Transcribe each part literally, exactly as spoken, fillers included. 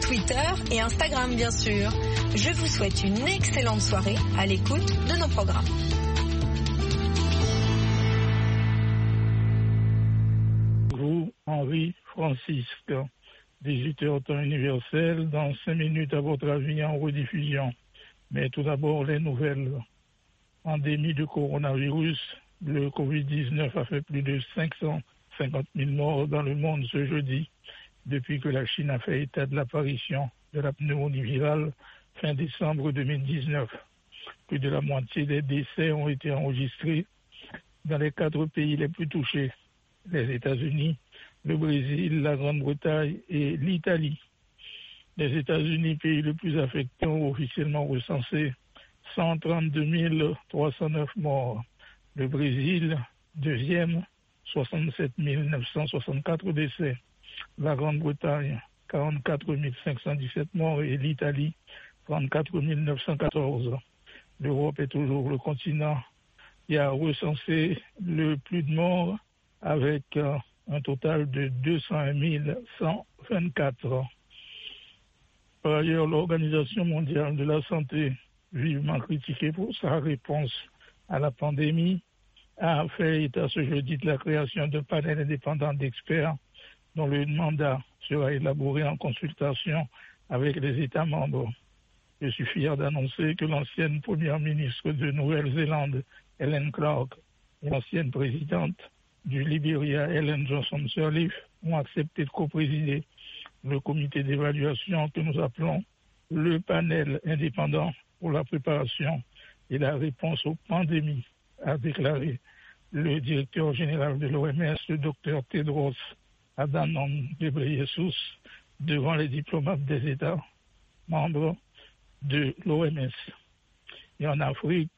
Twitter et Instagram bien sûr. Je vous souhaite une excellente soirée à l'écoute de nos programmes. Vous, Henri Francisque, dix-huit heures temps universel, dans cinq minutes à votre avis en rediffusion. Mais tout d'abord, les nouvelles. Pandémie de coronavirus, le covid dix-neuf a fait plus de cinq cent cinquante mille morts dans le monde ce jeudi, depuis que la Chine a fait état de l'apparition de la pneumonie virale fin décembre deux mille dix-neuf. Plus de la moitié des décès ont été enregistrés dans les quatre pays les plus touchés, les États-Unis, le Brésil, la Grande-Bretagne et l'Italie. Les États-Unis, pays le plus affecté, ont officiellement recensé cent trente-deux mille trois cent neuf morts. Le Brésil, deuxième, soixante-sept mille neuf cent soixante-quatre décès. La Grande-Bretagne, quarante-quatre mille cinq cent dix-sept morts et l'Italie, trente-quatre mille neuf cent quatorze. L'Europe est toujours le continent qui a recensé le plus de morts avec euh, un total de deux cent un mille cent vingt-quatre. Par ailleurs, l'Organisation mondiale de la santé, vivement critiquée pour sa réponse à la pandémie, a fait état ce jeudi de la création d'un panel indépendant d'experts dont le mandat sera élaboré en consultation avec les États membres. Je suis fier d'annoncer que l'ancienne première ministre de Nouvelle-Zélande, Helen Clark, et l'ancienne présidente du Libéria, Ellen Johnson Sirleaf, ont accepté de coprésider le comité d'évaluation que nous appelons le panel indépendant pour la préparation et la réponse aux pandémies, a déclaré le directeur général de l'O M S, le docteur Tedros Adhanom Ghebreyesus, devant les diplomates des États membres de l'O M S. Et en Afrique,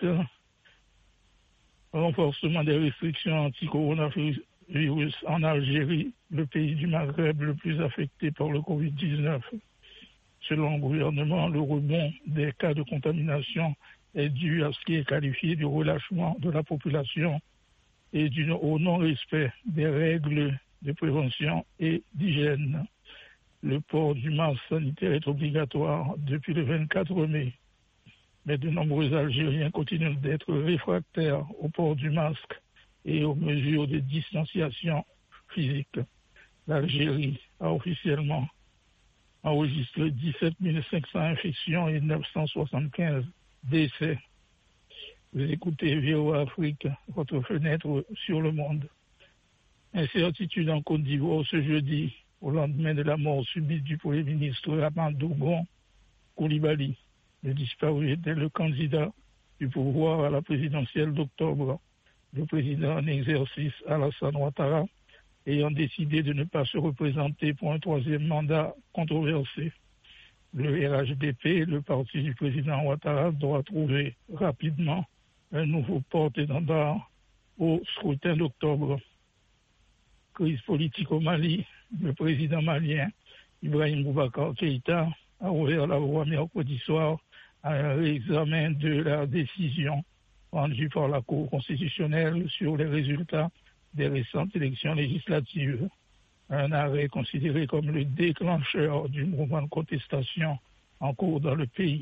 renforcement des restrictions anti-coronavirus en Algérie, le pays du Maghreb le plus affecté par le covid dix-neuf. Selon le gouvernement, le rebond des cas de contamination est dû à ce qui est qualifié du relâchement de la population et du, au non-respect des règles de prévention et d'hygiène. Le port du masque sanitaire est obligatoire depuis le vingt-quatre mai. Mais de nombreux Algériens continuent d'être réfractaires au port du masque et aux mesures de distanciation physique. L'Algérie a officiellement enregistré dix-sept mille cinq cents infections et neuf cent soixante-quinze décès. Vous écoutez V O A Afrique, votre fenêtre sur le monde. Incertitude en Côte d'Ivoire ce jeudi, au lendemain de la mort subite du Premier ministre Amadou Gon Coulibaly. Le disparu était le candidat du pouvoir à la présidentielle d'octobre. Le président en exercice, Alassane Ouattara, ayant décidé de ne pas se représenter pour un troisième mandat controversé. Le R H D P, le parti du président Ouattara, doit trouver rapidement un nouveau porte-étendard au scrutin d'octobre. Crise politique au Mali, le président malien Ibrahim Boubacar Keïta a ouvert la voie mercredi soir à un réexamen de la décision rendue par la Cour constitutionnelle sur les résultats des récentes élections législatives. Un arrêt considéré comme le déclencheur du mouvement de contestation en cours dans le pays.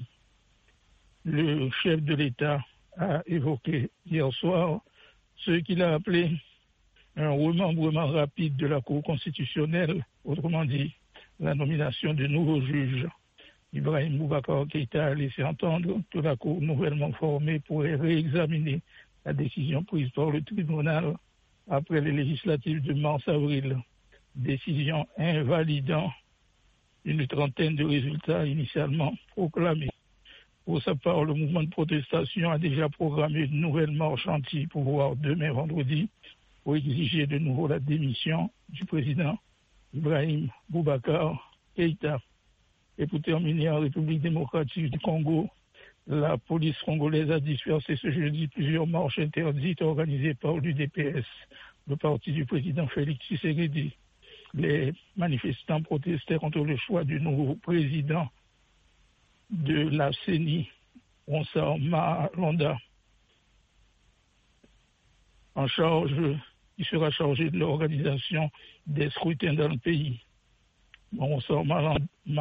Le chef de l'État a évoqué hier soir ce qu'il a appelé un remembrement rapide de la Cour constitutionnelle, autrement dit, la nomination de nouveaux juges. Ibrahim Boubacar Keïta a laissé entendre que la Cour nouvellement formée pourrait réexaminer la décision prise par le tribunal après les législatives de mars-avril. Décision invalidant une trentaine de résultats initialement proclamés. Pour sa part, le mouvement de protestation a déjà programmé une nouvelle marche anti-pouvoir demain vendredi pour exiger de nouveau la démission du président Ibrahim Boubacar Keïta. Et pour terminer, en République démocratique du Congo, la police congolaise a dispersé ce jeudi plusieurs marches interdites organisées par l'U D P S, le parti du président Félix Tshisekedi. Les manifestants protestaient contre le choix du nouveau président de la C E N I, Ronsard Malonda, en charge, qui sera chargé de l'organisation des scrutins dans le pays. Ronsard Malonda